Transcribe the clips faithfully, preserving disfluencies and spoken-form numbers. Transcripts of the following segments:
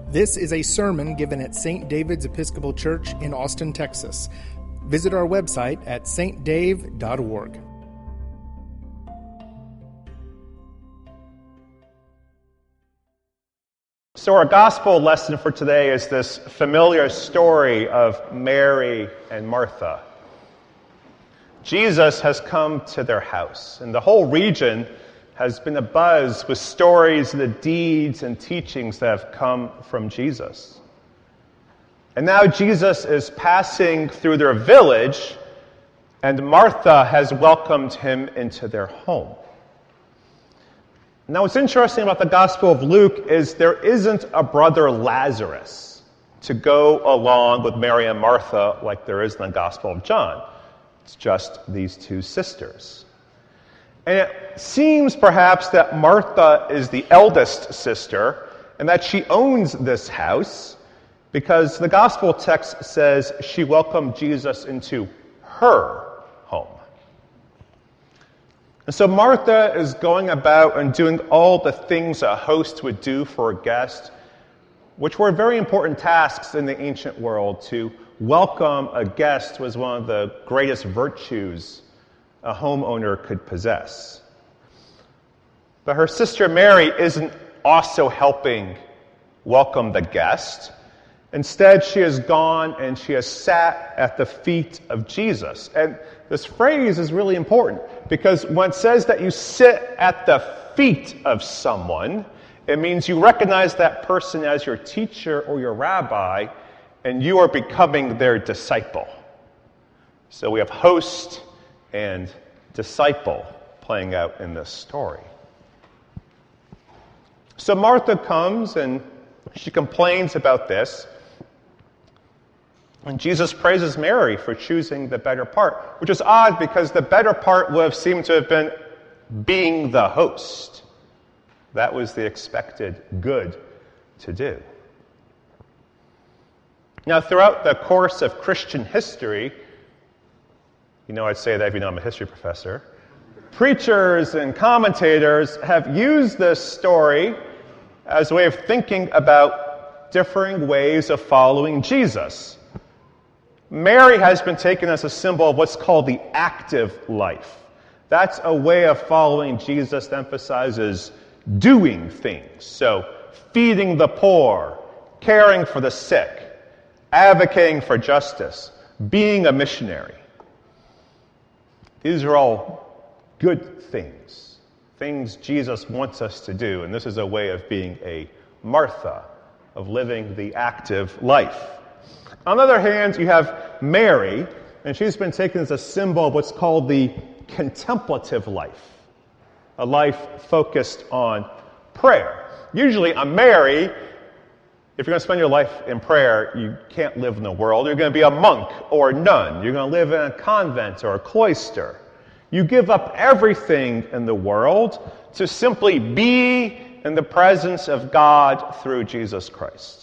This is a sermon given at Saint David's Episcopal Church in Austin, Texas. Visit our website at s t dave dot org. So our gospel lesson for today is this familiar story of Mary and Martha. Jesus has come to their house, and the whole region has been abuzz with stories and the deeds and teachings that have come from Jesus. And now Jesus is passing through their village, and Martha has welcomed him into their home. Now, what's interesting about the Gospel of Luke is there isn't a brother Lazarus to go along with Mary and Martha like there is in the Gospel of John. It's just these two sisters. And it seems perhaps that Martha is the eldest sister and that she owns this house because the Gospel text says she welcomed Jesus into her home. And so Martha is going about and doing all the things a host would do for a guest, which were very important tasks in the ancient world. To welcome a guest was one of the greatest virtues a homeowner could possess. But her sister Mary isn't also helping welcome the guest. Instead, she has gone and she has sat at the feet of Jesus. And this phrase is really important because when it says that you sit at the feet of someone, it means you recognize that person as your teacher or your rabbi, and you are becoming their disciple. So we have host and disciple playing out in this story. So Martha comes and she complains about this. And Jesus praises Mary for choosing the better part, which is odd because the better part would have seemed to have been being the host. That was the expected good to do. Now, throughout the course of Christian history, you know I'd say that if you know I'm a history professor, preachers and commentators have used this story as a way of thinking about differing ways of following Jesus. Mary has been taken as a symbol of what's called the active life. That's a way of following Jesus that emphasizes doing things. So, feeding the poor, caring for the sick, advocating for justice, being a missionary. These are all good things, things Jesus wants us to do, and this is a way of being a Martha, of living the active life. On the other hand, you have Mary, and she's been taken as a symbol of what's called the contemplative life, a life focused on prayer. Usually, a Mary, if you're going to spend your life in prayer, you can't live in the world. You're going to be a monk or a nun. You're going to live in a convent or a cloister. You give up everything in the world to simply be in the presence of God through Jesus Christ.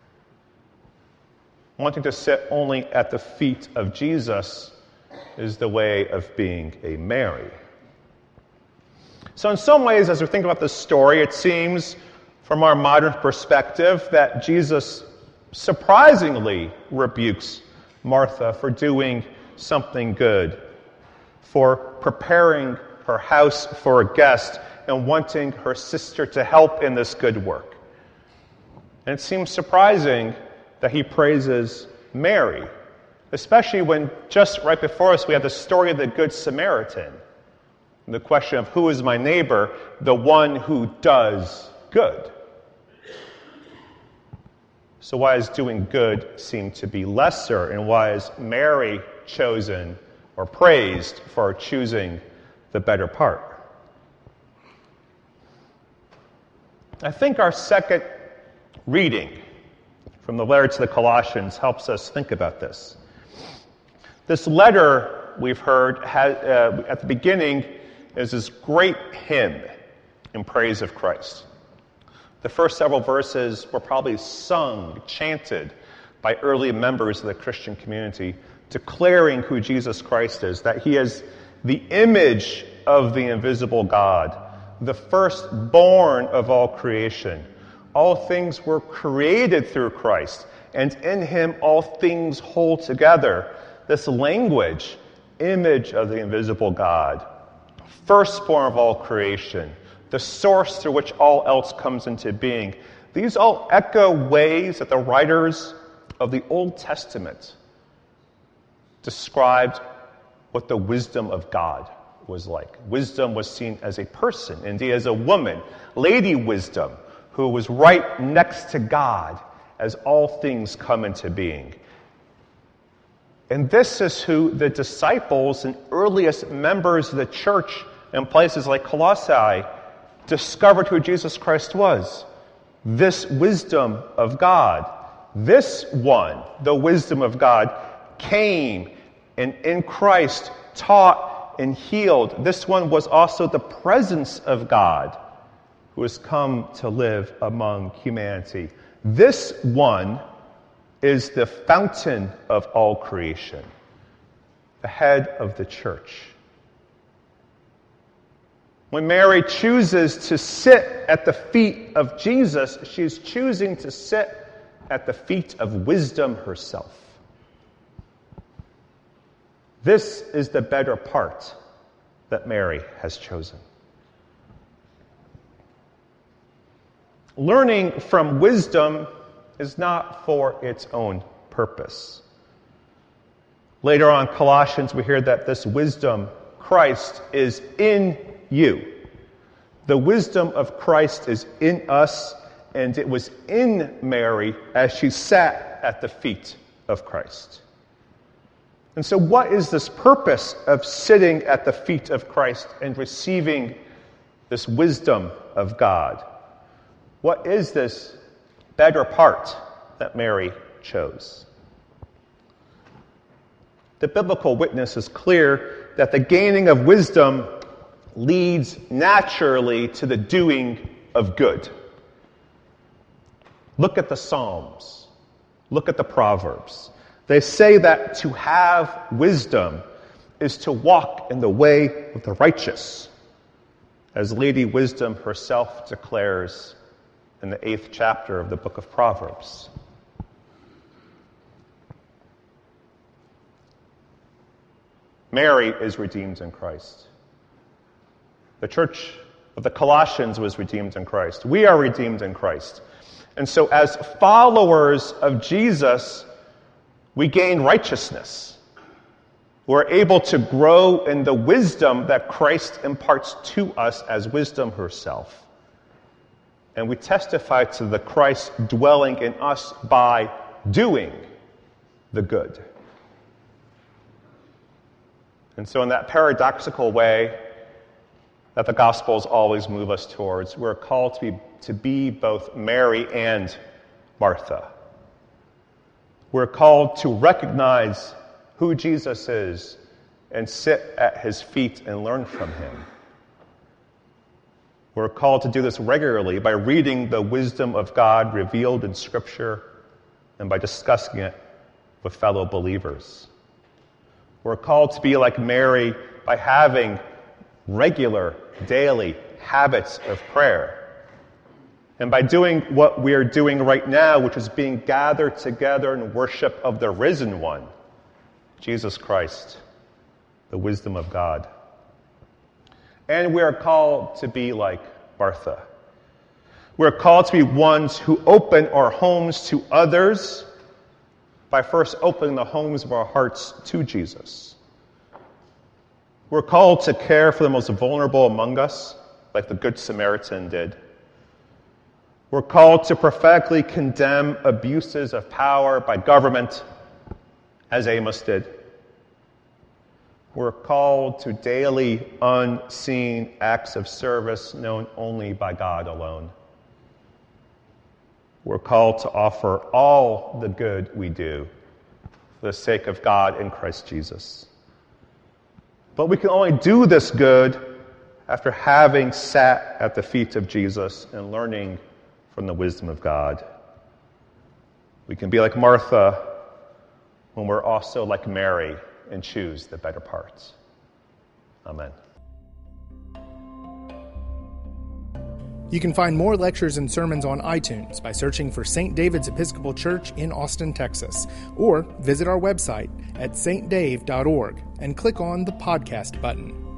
Wanting to sit only at the feet of Jesus is the way of being a Mary. So in some ways, as we think about this story, it seems from our modern perspective that Jesus surprisingly rebukes Martha for doing something good, for preparing her house for a guest and wanting her sister to help in this good work. And it seems surprising that he praises Mary, especially when just right before us we have the story of the Good Samaritan. The question of who is my neighbor, the one who does good. So why is doing good seem to be lesser, and why is Mary chosen or praised for choosing the better part? I think our second reading from the letter to the Colossians helps us think about this. This letter, we've heard, has, uh, at the beginning is this great hymn in praise of Christ. The first several verses were probably sung, chanted by early members of the Christian community, declaring who Jesus Christ is, that he is the image of the invisible God, the firstborn of all creation. All things were created through Christ, and in him all things hold together. This language, image of the invisible God, firstborn of all creation, the source through which all else comes into being, these all echo ways that the writers of the Old Testament described what the wisdom of God was like. Wisdom was seen as a person, indeed as a woman, Lady Wisdom, who was right next to God as all things come into being. And this is who the disciples and earliest members of the church in places like Colossae discovered who Jesus Christ was. This wisdom of God. This one, the wisdom of God, came and in Christ taught and healed. This one was also the presence of God who has come to live among humanity. This one is the fountain of all creation, the head of the church. When Mary chooses to sit at the feet of Jesus, she's choosing to sit at the feet of wisdom herself. This is the better part that Mary has chosen. Learning from wisdom is not for its own purpose. Later on in Colossians, we hear that this wisdom, Christ, is in you. The wisdom of Christ is in us, and it was in Mary as she sat at the feet of Christ. And so what is this purpose of sitting at the feet of Christ and receiving this wisdom of God? What is this better part that Mary chose? The biblical witness is clear that the gaining of wisdom leads naturally to the doing of good. Look at the Psalms. Look at the Proverbs. They say that to have wisdom is to walk in the way of the righteous, as Lady Wisdom herself declares in the eighth chapter of the book of Proverbs. Mary is redeemed in Christ. The church of the Colossians was redeemed in Christ. We are redeemed in Christ. And so as followers of Jesus, we gain righteousness. We're able to grow in the wisdom that Christ imparts to us as wisdom herself. And we testify to the Christ dwelling in us by doing the good. And so in that paradoxical way that the Gospels always move us towards, we're called to be, to be both Mary and Martha. We're called to recognize who Jesus is and sit at his feet and learn from him. We're called to do this regularly by reading the wisdom of God revealed in Scripture and by discussing it with fellow believers. We're called to be like Mary by having regular, daily habits of prayer. And by doing what we are doing right now, which is being gathered together in worship of the risen one, Jesus Christ, the wisdom of God. And we are called to be like Martha. We're called to be ones who open our homes to others by first opening the homes of our hearts to Jesus. We're called to care for the most vulnerable among us, like the Good Samaritan did. We're called to prophetically condemn abuses of power by government, as Amos did. We're called to daily, unseen acts of service known only by God alone. We're called to offer all the good we do for the sake of God in Christ Jesus. But we can only do this good after having sat at the feet of Jesus and learning from the wisdom of God. We can be like Martha when we're also like Mary and choose the better parts. Amen. You can find more lectures and sermons on iTunes by searching for Saint David's Episcopal Church in Austin, Texas, or visit our website at s t dave dot org and click on the podcast button.